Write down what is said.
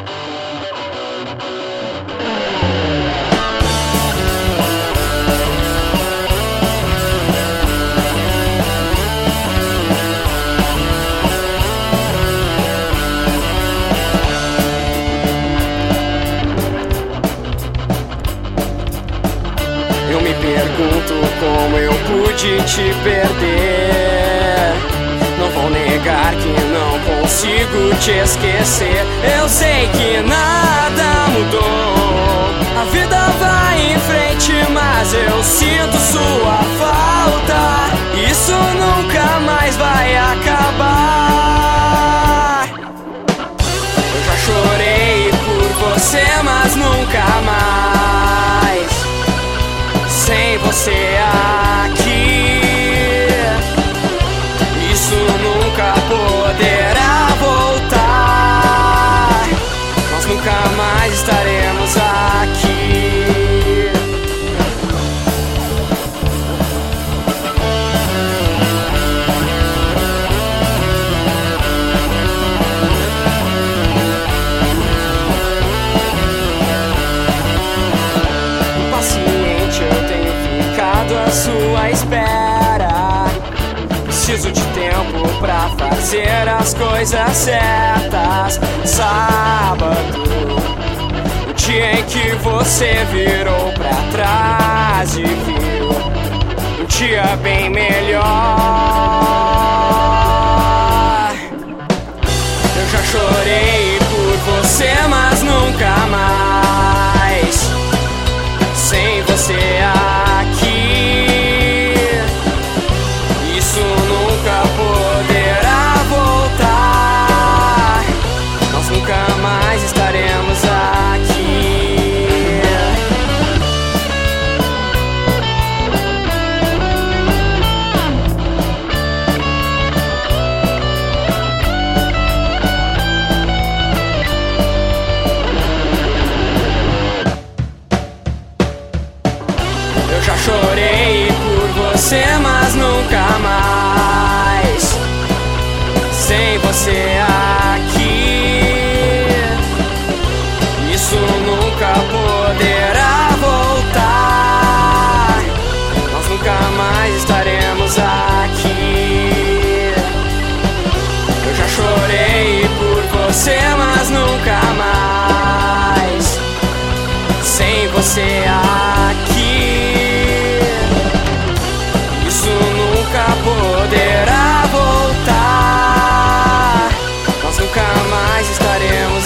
Eu me pergunto como eu pude te perder. Não vou negar que não consigo te esquecer. Eu sei que nada mudou, a vida vai em frente, mas eu sinto sua falta. Isso nunca mais vai acabar. Eu já chorei por você, mas nunca mais. Sem você aqui, isso nunca poderá voltar. Nós nunca mais estaremos aqui. À sua espera, preciso de tempo pra fazer as coisas certas. Sábado, o dia em que você virou pra trás e viu um dia bem melhor. Eu já chorei por você, mas nunca mais. Sem você aqui, isso nunca poderá voltar. Nós nunca mais estaremos aqui. Eu já chorei por você, mas nunca mais. Sem você aqui, isso nunca poderá voltar. Nós nunca mais estaremos aqui. Eu já chorei por você, mas nunca mais. Sem você aqui, isso nunca poderá voltar. Nós nunca mais estaremos